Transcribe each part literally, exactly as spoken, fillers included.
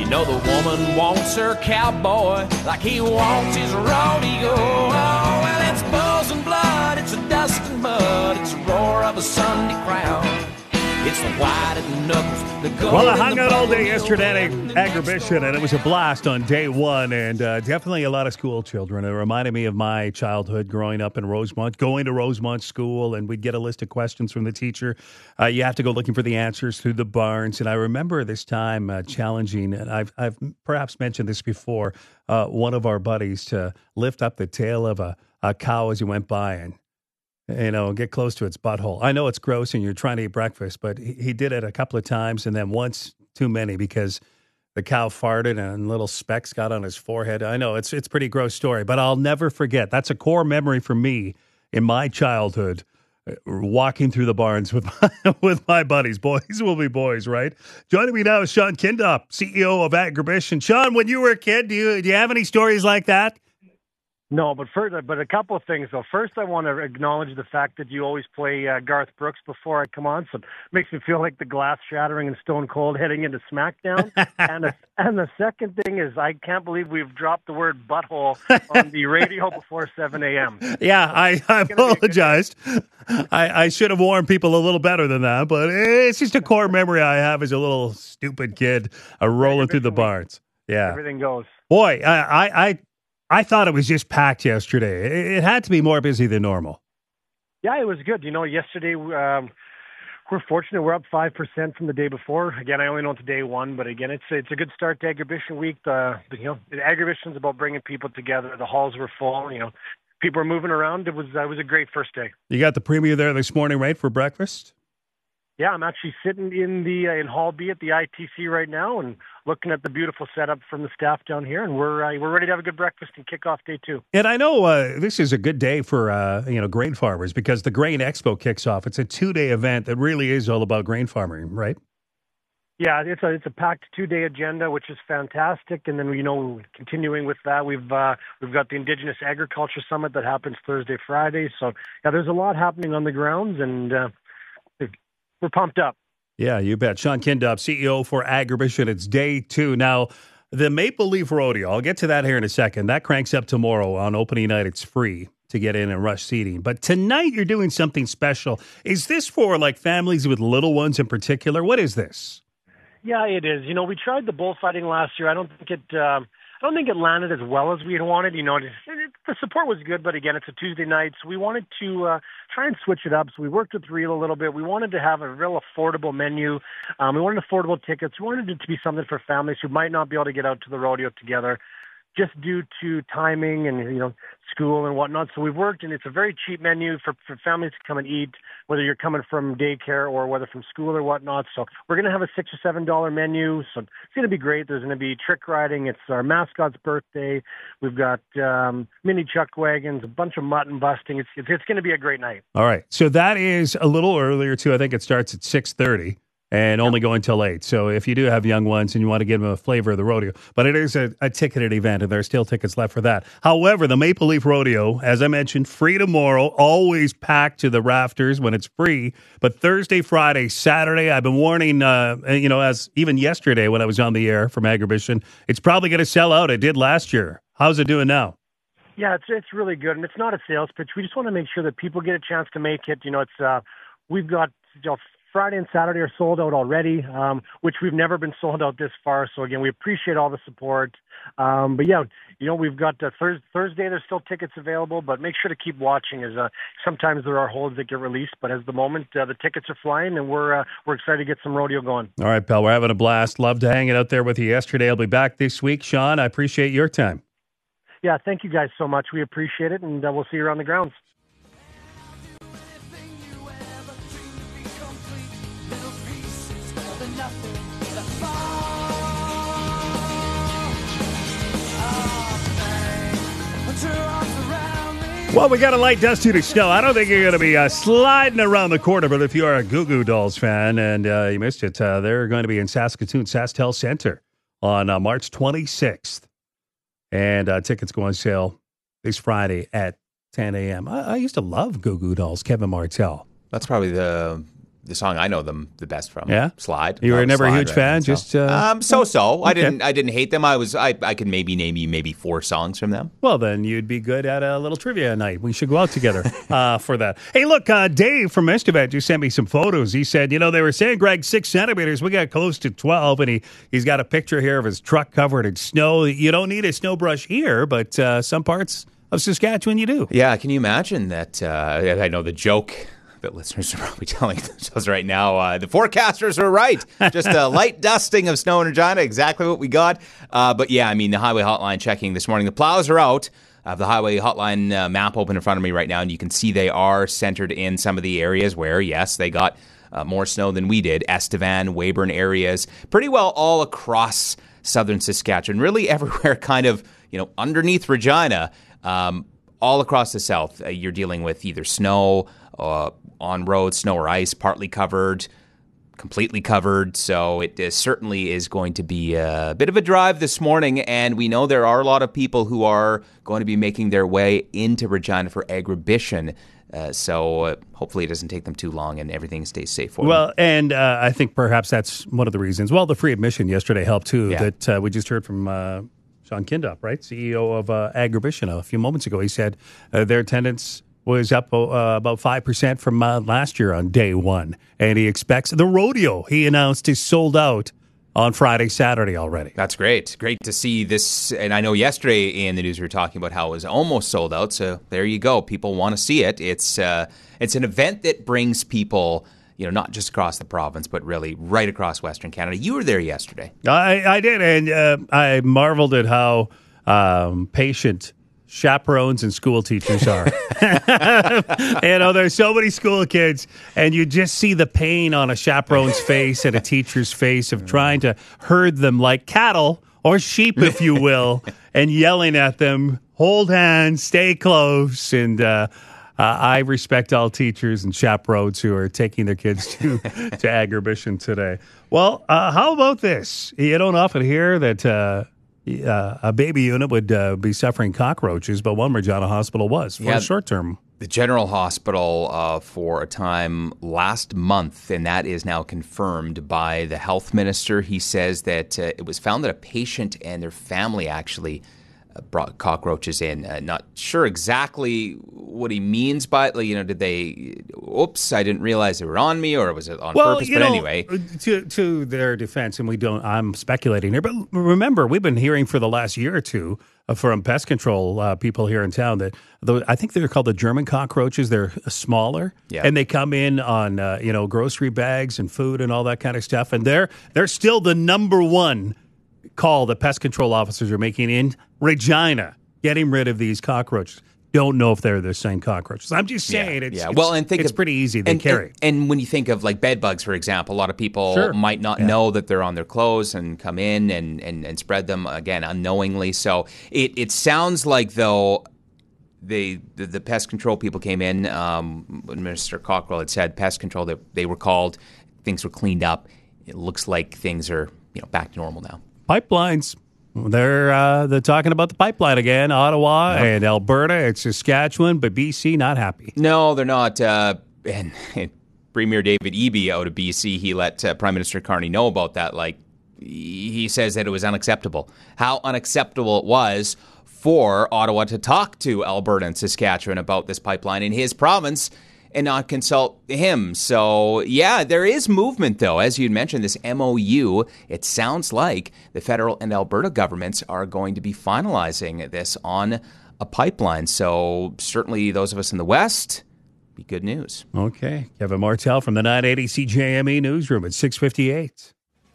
You know the woman wants her cowboy like he wants his rodeo. Oh, well, it's bulls and blood, it's a dust and mud, it's a roar of a Sunday crowd. It's the white and knuckles, the gold. Well, I hung out all day yesterday at Agribition, and it was a blast on day one, and uh, definitely a lot of school children. It reminded me of my childhood growing up in Rosemont, going to Rosemont School, and we'd get a list of questions from the teacher. Uh, you have to go looking for the answers through the barns, and I remember this time uh, challenging, and I've, I've perhaps mentioned this before, uh, one of our buddies to lift up the tail of a, a cow as he went by, and you know, get close to its butthole. I know it's gross and you're trying to eat breakfast, but he, he did it a couple of times, and then once too many because the cow farted and little specks got on his forehead. I know it's it's a pretty gross story, but I'll never forget. That's a core memory for me in my childhood, uh, walking through the barns with my, with my buddies. Boys will be boys, right? Joining me now is Sean Kindup, C E O of Agribition. Sean, when you were a kid, do you do you have any stories like that? No, but first, but a couple of things though. First, I want to acknowledge the fact that you always play uh, Garth Brooks before I come on, so it makes me feel like the glass shattering and Stone Cold heading into SmackDown. and the, and the second thing is, I can't believe we've dropped the word butthole on the radio before seven a.m. Yeah, I, I apologized. I, I should have warned people a little better than that, but it's just a core memory I have as a little stupid kid uh, rolling through the barns. Yeah, everything goes. Boy, I. I, I I thought it was just packed yesterday. It had to be more busy than normal. Yeah, it was good. You know, yesterday um, we're fortunate. We're up five percent from the day before. Again, I only know it's day one, but again, it's it's a good start to Agribition Week. The, you know, Agribition is about bringing people together. The halls were full. You know, people were moving around. It was uh, it was a great first day. You got the premier there this morning, right, for breakfast? Yeah, I'm actually sitting in the uh, in Hall B at the I T C right now and looking at the beautiful setup from the staff down here, and we're uh, we're ready to have a good breakfast and kick off day two. And I know uh, this is a good day for uh, you know grain farmers because the Grain Expo kicks off. It's a two day event that really is all about grain farming, right? Yeah, it's a it's a packed two day agenda, which is fantastic. And then you know, continuing with that, we've uh, we've got the Indigenous Agriculture Summit that happens Thursday, Friday. So yeah, there's a lot happening on the grounds, and uh, we're pumped up. Yeah, you bet. Sean Kindup, C E O for Agribition. It's day two. Now, the Maple Leaf Rodeo, I'll get to that here in a second. That cranks up tomorrow on opening night. It's free to get in and rush seating. But tonight you're doing something special. Is this for like families with little ones in particular? What is this? Yeah, it is. You know, we tried the bullfighting last year. I don't think it um, I don't think it landed as well as we had wanted. You know, it, it, the support was good, but again, it's a Tuesday night, so we wanted to uh, try and switch it up. So we worked with Reel a little bit. We wanted to have a real affordable menu. Um, we wanted affordable tickets. We wanted it to be something for families who might not be able to get out to the rodeo together, just due to timing and, you know, school and whatnot. So we've worked, and it's a very cheap menu for, for families to come and eat, whether you're coming from daycare or whether from school or whatnot. So we're going to have a six or seven dollar menu. So it's going to be great. There's going to be trick riding. It's our mascot's birthday. We've got um, mini chuck wagons, a bunch of mutton busting. It's, it's, it's going to be a great night. All right. So that is a little earlier, too. I think it starts at six thirty. And only going till eight. So if you do have young ones and you want to give them a flavor of the rodeo, but it is a, a ticketed event, and there are still tickets left for that. However, the Maple Leaf Rodeo, as I mentioned, free tomorrow, always packed to the rafters when it's free. But Thursday, Friday, Saturday, I've been warning, uh, you know, as even yesterday when I was on the air from Agribition, it's probably going to sell out. It did last year. How's it doing now? Yeah, it's it's really good, and it's not a sales pitch. We just want to make sure that people get a chance to make it. You know, it's uh, we've got you know, Friday and Saturday are sold out already, um, which we've never been sold out this far. So again, we appreciate all the support. Um, but yeah, you know, we've got uh, Thurs- Thursday. There's still tickets available, but make sure to keep watching. As uh, sometimes there are holds that get released, but as the moment uh, the tickets are flying, and we're uh, we're excited to get some rodeo going. All right, pal, we're having a blast. Love to hang it out there with you yesterday. I'll be back this week, Sean. I appreciate your time. Yeah, thank you guys so much. We appreciate it, and uh, we'll see you around the grounds. Well, we got a light dusty to snow. I don't think you're going to be uh, sliding around the corner, but if you are a Goo Goo Dolls fan and uh, you missed it, uh, they're going to be in Saskatoon, SaskTel Center on uh, March twenty-sixth. And uh, tickets go on sale this Friday at ten a.m. I, I used to love Goo Goo Dolls, Kevin Martell. That's probably the the song I know them the best from. Yeah? Slide. You were Love never a Slide, huge right? fan? So, Just uh, um, so-so. I okay. didn't I didn't hate them. I was I, I could maybe name you maybe four songs from them. Well, then you'd be good at a little trivia night. We should go out together uh, for that. Hey, look, uh, Dave from Estevan just sent me some photos. He said, you know, they were saying, Greg, six centimeters. We got close to twelve, and he, he's got a picture here of his truck covered in snow. You don't need a snow brush here, but uh, some parts of Saskatchewan you do. Yeah, can you imagine that? Uh, I know the joke that listeners are probably telling themselves right now. Uh, the forecasters are right. Just a light dusting of snow in Regina, exactly what we got. Uh, but yeah, I mean, the highway hotline checking this morning. The plows are out. I have the highway hotline uh, map open in front of me right now, and you can see they are centered in some of the areas where, yes, they got uh, more snow than we did. Estevan, Weyburn areas, pretty well all across southern Saskatchewan, really everywhere kind of, you know, underneath Regina, um, all across the south. Uh, you're dealing with either snow, uh, on road, snow or ice, partly covered, completely covered. So it uh, certainly is going to be a bit of a drive this morning. And we know there are a lot of people who are going to be making their way into Regina for Agribition. Uh, so uh, hopefully it doesn't take them too long and everything stays safe for Well, them. and uh, I think perhaps that's one of the reasons. Well, the free admission yesterday helped too. Yeah. That uh, we just heard from uh, Sean Kindop, right? C E O of uh, Agribition a few moments ago. He said uh, their attendance was up uh, about five percent from uh, last year on day one. And he expects the rodeo, he announced, is sold out on Friday, Saturday already. That's great. Great to see this. And I know yesterday in the news we were talking about how it was almost sold out. So there you go. People want to see it. It's uh, it's an event that brings people, you know, not just across the province, but really right across Western Canada. You were there yesterday. I, I did, and uh, I marveled at how um, patient chaperones and school teachers are. You know, there's so many school kids, and you just see the pain on a chaperone's face and a teacher's face of trying to herd them like cattle or sheep, if you will, and yelling at them, hold hands, stay close. And uh, uh, I respect all teachers and chaperones who are taking their kids to, to Agribition today. Well, uh, how about this? You don't often hear that uh, Uh, a baby unit would uh, be suffering cockroaches, but one Regina hospital was for Yeah. a short term. The General Hospital uh, for a time last month, and that is now confirmed by the health minister. He says that uh, it was found that a patient and their family actually uh, brought cockroaches in. Uh, not sure exactly what he means by it. Like, you know, did they, oops, I didn't realize they were on me, or was it on Well, purpose? you But know, anyway. to to their defense, and we don't. I'm speculating here, but remember, we've been hearing for the last year or two uh, from pest control uh, people here in town that the, I think they're called the German cockroaches. They're smaller, Yeah. and they come in on uh, you know grocery bags and food and all that kind of stuff, and they're they're still the number one call that pest control officers are making in Regina, getting rid of these cockroaches. Don't know if they're the same cockroaches. I'm just saying, Yeah, it's, yeah. it's, Well, and think it's of- pretty easy. They and, carry. And, and when you think of like bed bugs, for example, a lot of people Sure. might not know that they're on their clothes and come in and, and, and spread them, again, unknowingly. So it, it sounds like, though, they the, the pest control people came in. Um, Minister Cockrell had said pest control, that they were called, things were cleaned up. It looks like things are, you know, back to normal now. Pipelines. They're uh, they're talking about the pipeline again. Ottawa and Alberta and Saskatchewan, but B C not happy. No, they're not. Uh, and, and Premier David Eby out of B C, he let uh, Prime Minister Carney know about that. Like, he says that it was unacceptable. How unacceptable it was for Ottawa to talk to Alberta and Saskatchewan about this pipeline in his province and not consult him. So, yeah, there is movement, though. As you mentioned, this M O U, it sounds like the federal and Alberta governments are going to be finalizing this on a pipeline. So, certainly those of us in the West, be good news. Okay. Kevin Martell from the nine eighty C J M E newsroom at six fifty-eight.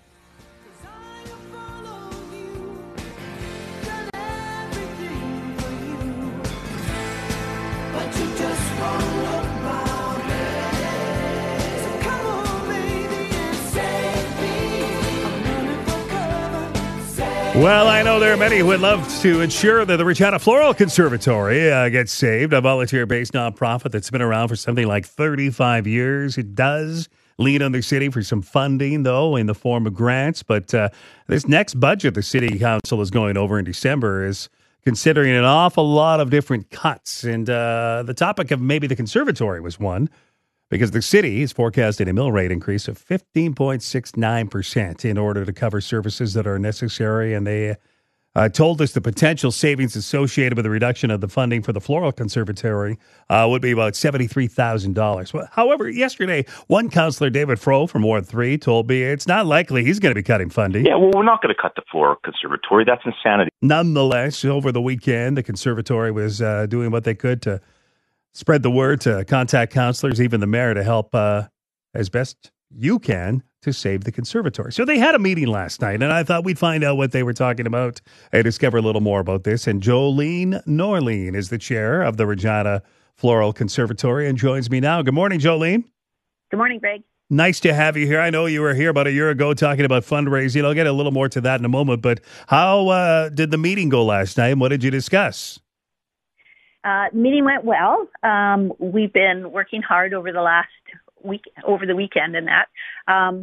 Well, I know there are many who would love to ensure that the Regina Floral Conservatory uh, gets saved, a volunteer-based nonprofit that's been around for something like thirty-five years. It does lean on the city for some funding, though, in the form of grants. But uh, this next budget the city council is going over in December is considering an awful lot of different cuts. And uh, the topic of maybe the conservatory was one. because the city is forecasting a mill rate increase of fifteen point six nine percent in order to cover services that are necessary. And they uh, told us the potential savings associated with the reduction of the funding for the Floral Conservatory uh, would be about seventy-three thousand dollars. However, yesterday, one councillor, David Froh from Ward three, told me it's not likely he's going to be cutting funding. Yeah, well, we're not going to cut the Floral Conservatory. That's insanity. Nonetheless, over the weekend, the conservatory was uh, doing what they could to spread the word, to contact councillors, even the mayor, to help uh, as best you can to save the conservatory. So they had a meeting last night, and I thought we'd find out what they were talking about and discover a little more about this. And Jolene Norleen is the chair of the Regina Floral Conservatory and joins me now. Good morning, Jolene. Good morning, Greg. Nice to have you here. I know you were here about a year ago talking about fundraising. I'll get a little more to that in a moment, but how uh, did the meeting go last night, and what did you discuss? Uh, meeting went well. Um, we've been working hard over the last week, over the weekend and that. Um,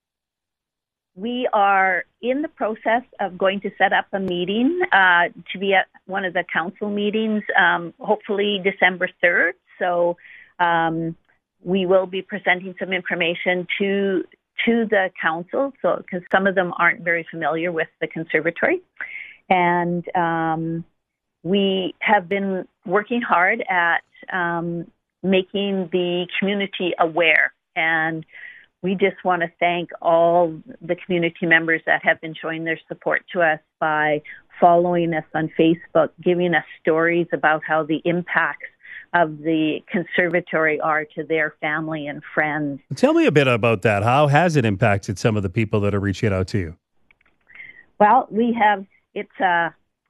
we are in the process of going to set up a meeting uh, to be at one of the council meetings, um, hopefully December third. So um, we will be presenting some information to to the council, so because some of them aren't very familiar with the conservatory. And um, we have been working hard at um, making the community aware, and we just want to thank all the community members that have been showing their support to us by following us on Facebook, giving us stories about how the impacts of the conservatory are to their family and friends. Tell me a bit about that. How has it impacted some of the people that are reaching out to you? Well, we have, it's a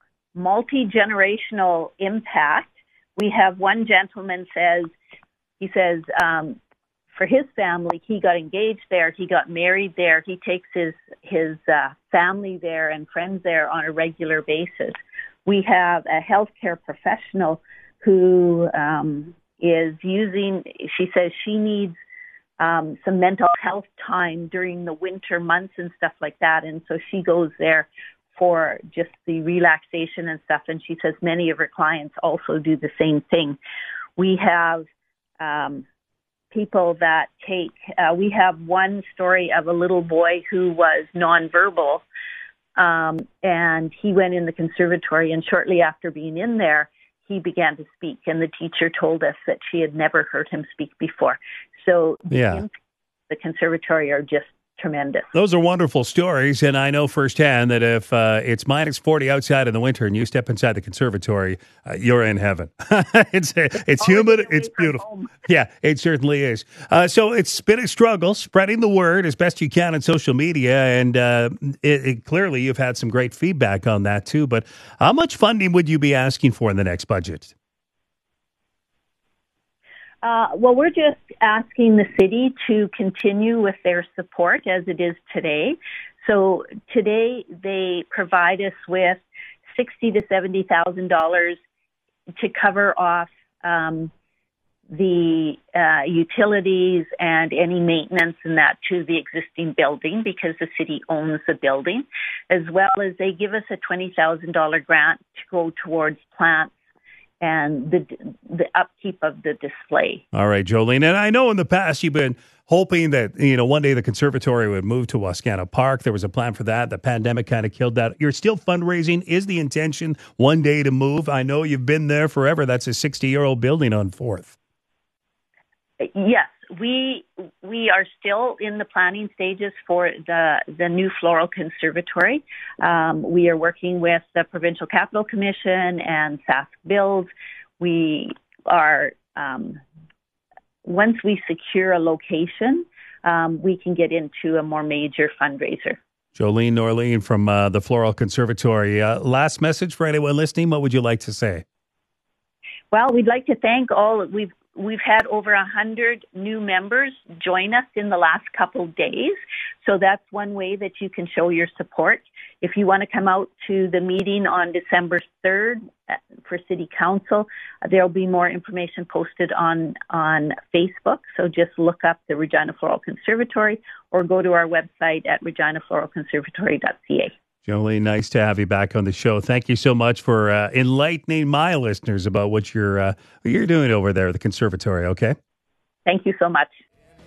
multi-generational impact. We have one gentleman says, he says, um, for his family, he got engaged there, he got married there, he takes his, his uh, family there and friends there on a regular basis. We have a healthcare professional who um, is using, she says she needs um, some mental health time during the winter months and stuff like that, and so she goes there for just the relaxation and stuff, and she says many of her clients also do the same thing. We have um, people that take, uh, we have one story of a little boy who was nonverbal, um, and he went in the conservatory, and shortly after being in there, he began to speak, and the teacher told us that she had never heard him speak before. So yeah. The conservatory are just tremendous. Those are wonderful stories, and I know firsthand that if uh, it's minus forty outside in the winter and you step inside the conservatory, uh, you're in heaven. it's it's humid, it's beautiful. Yeah, it certainly is. Uh, so it's been a struggle spreading the word as best you can on social media, and uh, it, it, clearly you've had some great feedback on that too. But how much funding would you be asking for in the next budget? Uh, well, we're just asking the city to continue with their support as it is today. So today they provide us with sixty to seventy thousand dollars to cover off um, the uh, utilities and any maintenance and that to the existing building, because the city owns the building, as well as they give us a twenty thousand dollars grant to go towards plants and the the upkeep of the display. All right, Jolene. And I know in the past you've been hoping that, you know, one day the conservatory would move to Wascana Park. There was a plan for that. The pandemic kind of killed that. You're still fundraising. Is the intention one day to move? I know you've been there forever. That's a sixty-year-old building on Fourth. Yes, we we are still in the planning stages for the the new Floral Conservatory. Um, we are working with the Provincial Capital Commission and Sask Builds. We are um, once we secure a location, um, we can get into a more major fundraiser. Jolene Norleen from uh, the Floral Conservatory. Uh, last message for anyone listening. What would you like to say? Well, we'd like to thank all we've. We've had over one hundred new members join us in the last couple of days. So that's one way that you can show your support. If you want to come out to the meeting on December third for City Council, there'll be more information posted on, on Facebook. So just look up the Regina Floral Conservatory or go to our website at regina floral conservatory dot c a. Jolene, nice to have you back on the show. Thank you so much for uh, enlightening my listeners about what you're uh, what you're doing over there at the conservatory. Okay. Thank you so much.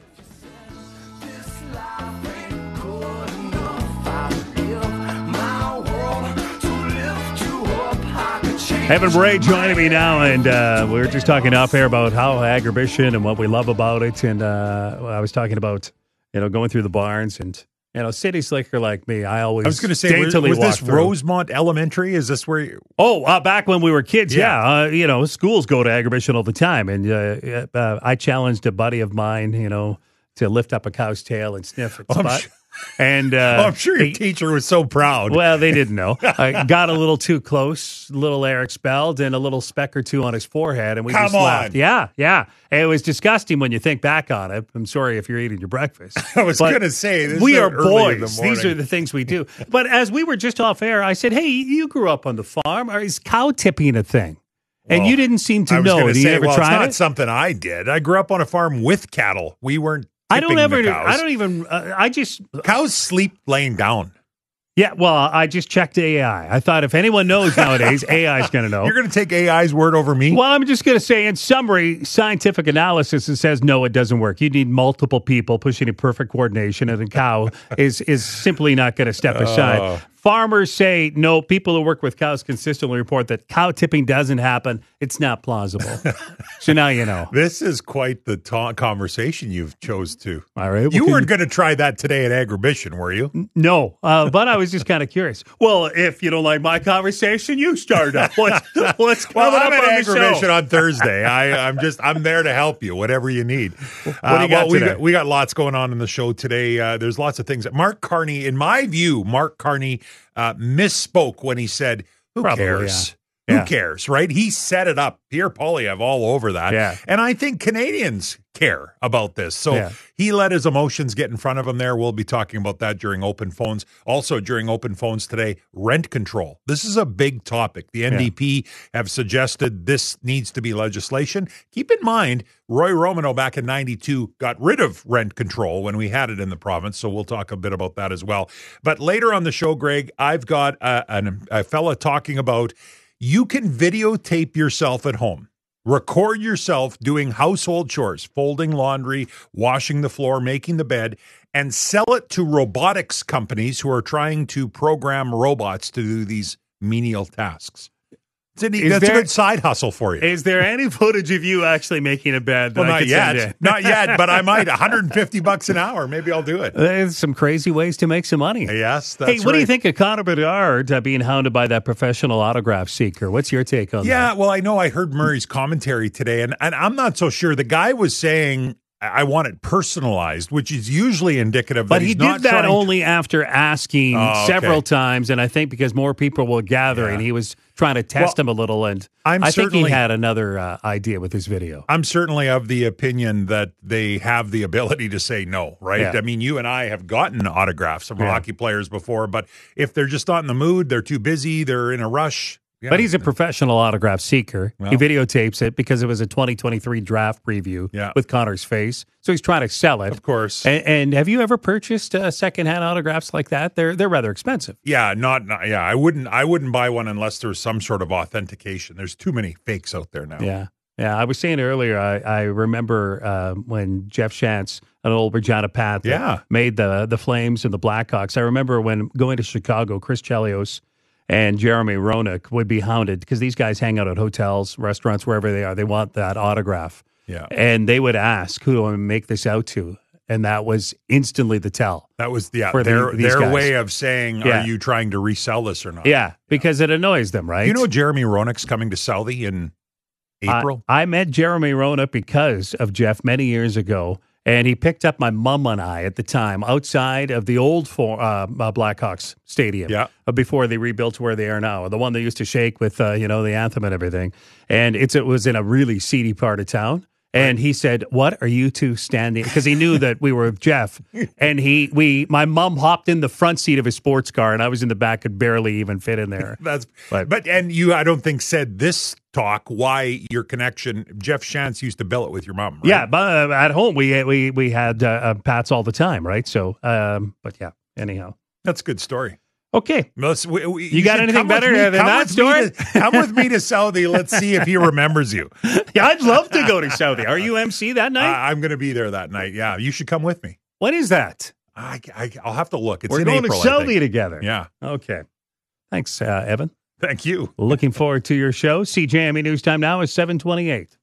Evan Bray joining me now, and uh, we were just talking off air about how Agribition and what we love about it, and uh, I was talking about, you know, going through the barns, and, you know, city slicker like me, I always I was going to say, daintily was walk this through. Rosemont Elementary? Is this where you... Oh, uh, back when we were kids, yeah. Yeah. Uh, you know, schools go to Agribition all the time, and uh, uh, I challenged a buddy of mine, you know, to lift up a cow's tail and sniff its I'm butt. sure- And uh, Oh, I'm sure your he- teacher was so proud. Well, they didn't know. I got a little too close, little air expelled, and a little speck or two on his forehead, and we Come just on. laughed. Yeah, yeah. And it was disgusting when you think back on it. I'm sorry if you're eating your breakfast. I was But going to say, this we is are early in the boys. These morning. are the things we do. But as we were just off air, I said, "Hey, you grew up on the farm. Or is cow tipping a thing?" And Well, you didn't seem to I was know. going Have to you say, ever well, tried it's not it? something I did. I grew up on a farm with cattle. We weren't I don't tipping ever. the cows. I don't even. Uh, I just. Cows sleep laying down. Yeah. Well, I just checked A I. I thought if anyone knows nowadays, A I is going to know. You're going to take A I's word over me? Well, I'm just going to say, in summary, scientific analysis it says no, it doesn't work. You need multiple people pushing in perfect coordination, and a cow is is simply not going to step aside. Oh. Farmers say no. People who work with cows consistently report that cow tipping doesn't happen. It's not plausible. So now you know. This is quite the ta- conversation you've chose to. All right. You well, weren't going to try that today at Agribition, were you? No, uh, but I was just kind of curious. Well, if you don't like my conversation, you start up. What's, what's coming Well, I'm up at on the Agribition show? on Thursday. I, I'm just I'm there to help you, whatever you need. What do you got we today? got? We got lots going on in the show today. Uh, there's lots of things. Mark Carney, in my view, Mark Carney uh, misspoke when he said, "Who Probably, cares? yeah. Who Yeah. cares?" Right? He set it up. Pierre Poilievre all over that. Yeah. And I think Canadians care about this. So Yeah. he let his emotions get in front of him there. We'll be talking about that during Open Phones. Also during Open Phones today, rent control. This is a big topic. The N D P have suggested this needs to be legislation. Keep in mind, Roy Romano back in ninety-two got rid of rent control when we had it in the province. So we'll talk a bit about that as well. But later on the show, Greg, I've got a, an, a fella talking about you can videotape yourself at home. Record yourself doing household chores, folding laundry, washing the floor, making the bed, and sell it to robotics companies who are trying to program robots to do these menial tasks. It's a, Is that's there- a good side hustle for you. Is there any footage of you actually making a bed that Well, I not could send yet. in? Not yet, but I might. one hundred fifty bucks an hour. Maybe I'll do it. There's some crazy ways to make some money. Yes, that's Hey, what do you right. think of Connor Bedard uh, being hounded by that professional autograph seeker? What's your take on Yeah, that? well, I know I heard Murray's commentary today, and, and I'm not so sure. The guy was saying, I want it personalized, which is usually indicative that But he he's did not that trying to- only after asking Oh, okay. several times, and I think because more people were gathering, Yeah. he was trying to test Well, him a little, and I'm I think he certainly- had another uh, idea with his video. I'm certainly of the opinion that they have the ability to say no, right? Yeah. I mean, you and I have gotten autographs from Yeah. hockey players before, but if they're just not in the mood, they're too busy, they're in a rush. yeah. But he's a professional autograph seeker. Well. He videotapes it because it was a twenty twenty-three draft preview Yeah. with Connor's face. So he's trying to sell it. Of course. And, and have you ever purchased uh, secondhand autographs like that? They're they're rather expensive. Yeah, not, not yeah. I wouldn't I wouldn't buy one unless there's some sort of authentication. There's too many fakes out there now. Yeah. Yeah. I was saying earlier, I, I remember uh, when Jeff Shantz, an old Regina Pat, that Yeah. made the the Flames and the Blackhawks. I remember when going to Chicago, Chris Chelios and Jeremy Roenick would be hounded because these guys hang out at hotels, restaurants, wherever they are. They want that autograph. Yeah. And they would ask, who do I make this out to? And that was instantly the tell. That was yeah, For the- their these their guys. way of saying, Yeah. are you trying to resell this or not? Yeah, because it annoys them, right? You know Jeremy Roenick's coming to Southie in April? I, I met Jeremy Roenick because of Jeff many years ago, and he picked up my mom and I at the time outside of the old for, uh, uh, Blackhawks stadium. Yeah. uh, before they rebuilt to where they are now, the one they used to shake with, uh, you know, the anthem and everything. And it's it was in a really seedy part of town. And he said, "What are you two standing?" Because he knew that we were with Jeff. And he, we, my mom hopped in the front seat of his sports car, and I was in the back, could barely even fit in there. That's But- but and you I don't think said this talk why your connection Jeff Shantz used to bill it with your mom, right? Yeah, but uh, at home we we we had uh, uh, Pats all the time, right? So, um, but yeah. Anyhow, That's a good story. Okay. Let's, we, we, You got should anything come with better me- than come that, with me Stuart? to- Come with me to Saudi. Let's see if he remembers you. Yeah, I'd love to go to Saudi. Are you M C that night? I, I'm going to be there that night. Yeah, you should come with me. When is that? I, I, I'll have to look. It's We're in going April, to I Saudi think. together. Yeah. Okay. Thanks, uh, Evan. Thank you. Looking forward to your show. C J M E News Time now is seven twenty-eight.